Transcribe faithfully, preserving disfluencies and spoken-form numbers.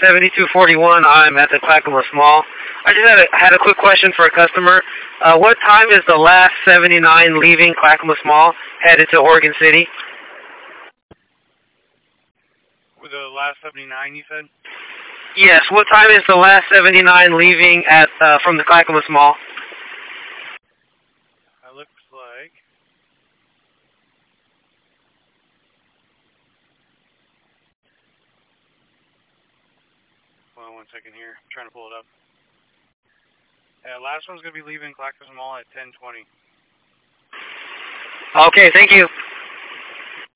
seventy-two forty-one. I'm at the Clackamas Mall. I just had a, had a quick question for a customer. Uh, what time is the last seventy-nine leaving Clackamas Mall, headed to Oregon City? With the last seventy-nine, you said? Yes. What time is the last seventy-nine leaving at uh, from the Clackamas Mall? It looks like... Hold on one second here. I'm trying to pull it up. Yeah, last one's going to be leaving Clackamas Mall at ten twenty. Okay, thank you.